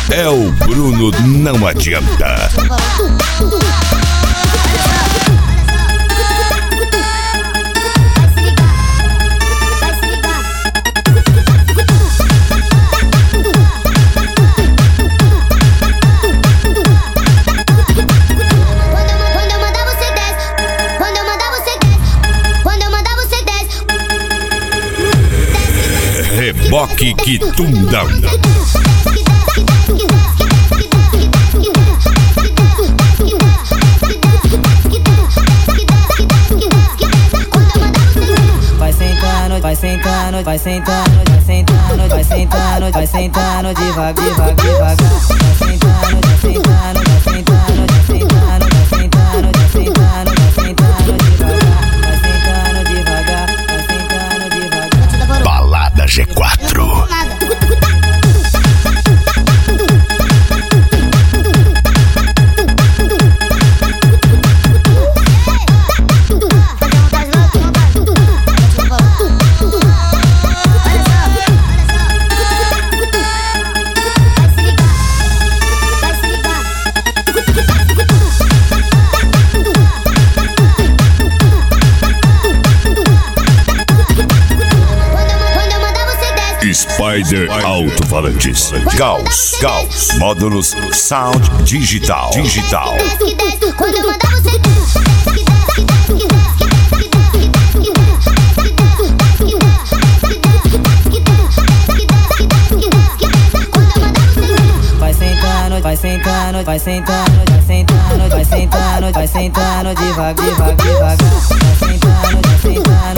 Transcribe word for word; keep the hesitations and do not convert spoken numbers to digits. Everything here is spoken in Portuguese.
É o Bruno Não Adianta. Reboque Quitundão. Vai sentando, vai sentando, vai sentando, vai sentando, vai sentando, vai sentando devagar, devagar, devagar. Vai sentando, vai sentando, vai sentando, vai sentando, vai sentando, vai sentando, vai sentando devagar. Vai sentando devagar, vai sentando devagar. Balada G quatro. Spider Alto-Falantes. Gauss, Gauss. Módulos Sound Digital. Digital. Quando eu mandar você vai sentando, vai sentando, vai sentando, vai sentando, vai sentando, vai sentando devagar, devagar, devagar. Vai sentando, vai sentando.